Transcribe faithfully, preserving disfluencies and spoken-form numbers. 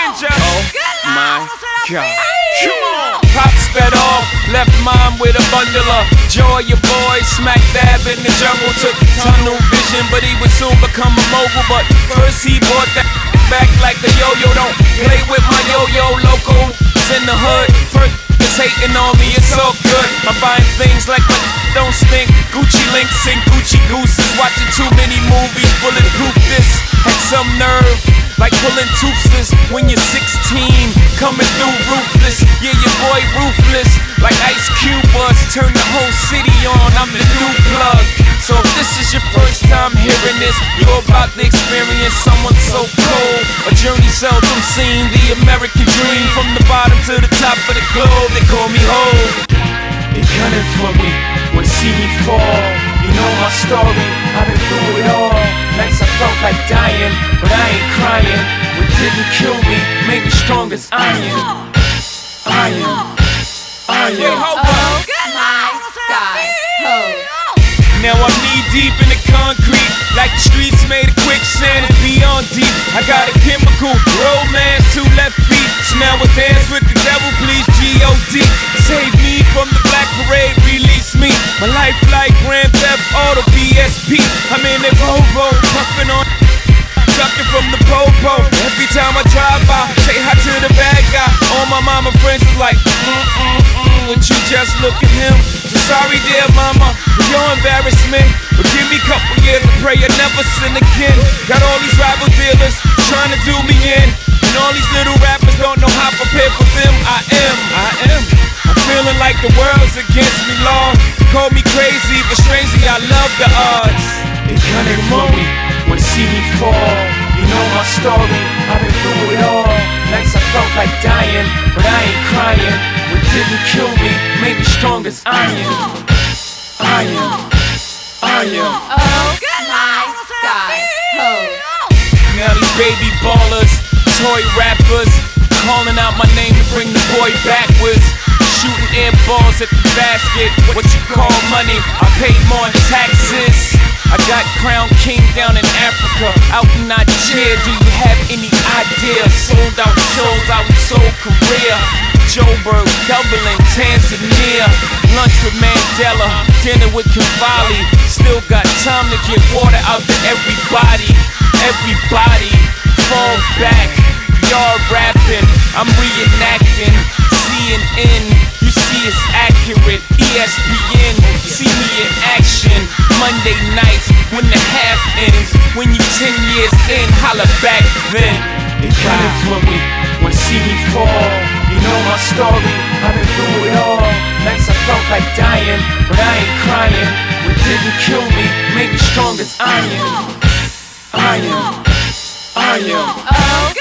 ninja. Oh my God. Come on. Pop sped off, left mom with a bundle of joy. Your boy smack dab in the jungle, took tunnel vision, but he would soon become a mogul. But first he bought that back like a yo-yo. Don't play with my yo-yo, local in the hood. First is hating on me, it's all good. I'm buying things like my don't stink. Gucci links and Gucci gooses, watching too many movies. Bulletproof this had some nerve, like pulling toothless when you're sixteen, coming through ruthless. Yeah, your boy ruthless, like Ice Cube was. Turn the whole city on, I'm the new plug. So if this is your first time hearing this, you're about to experience someone so cold, a journey seldom seen. The American dream, from the bottom to the top of the globe. They call me Hov. They gunning for me, wanna see me fall. You know my story, I've been through it all. Nights I felt like dying, but I ain't crying. What didn't kill me made me strong as iron. Iron, iron. Hold Oh up. my God, Hov. Now I'm knee deep in the concrete, like the streets made of quicksand. It's beyond deep. I got a chemical romance, two left feet. So now I dance with the devil, please G O D. Save me from the black parade, release me. My life like Grand Theft Auto P S P. I'm in a Volvo, puffing on, ducking from the popo. Every time I drive by, say hi to the bad guy. All my mama friends is like, mm mm mm, would you just look at him? So sorry, dear mama, for your embarrassment. But give me a couple years to pray I never sin again. Got all these rival dealers trying to do me in, and all these little rappers don't know how prepared for them. I am, I am. I'm feeling like the world's against me, Lord. Call me crazy, but strangely I love the odds. They gunning for me, wanna see me fall. You know my story, I've been through it all. Nights I felt like dying, but I ain't crying. What didn't kill me made me strong as iron. Iron, iron. Oh my God, Hov. Now these baby ballers, toy rappers, calling out my name to bring the boy backwards. Shooting air balls at the basket, what you call money, I paid more in taxes. I got Crown King down in Africa, out in Nigeria. Do you have any idea? Sold out shows, I was sold career. Joburg, Dublin, Tanzania. Lunch with Mandela, dinner with Cavalli. Still got time to get water out to everybody. Everybody, fall back. Y'all rapping, I'm reenacting. C N N, you see it's accurate. E S P N, see me in action. Monday nights when the half ends. When you ten years in, holla back then. They running for me, wanna see me fall. You know my story, I've been through it all. Nights I felt like dying, but I ain't crying. What didn't kill me made me strong as iron. Iron, iron. Oh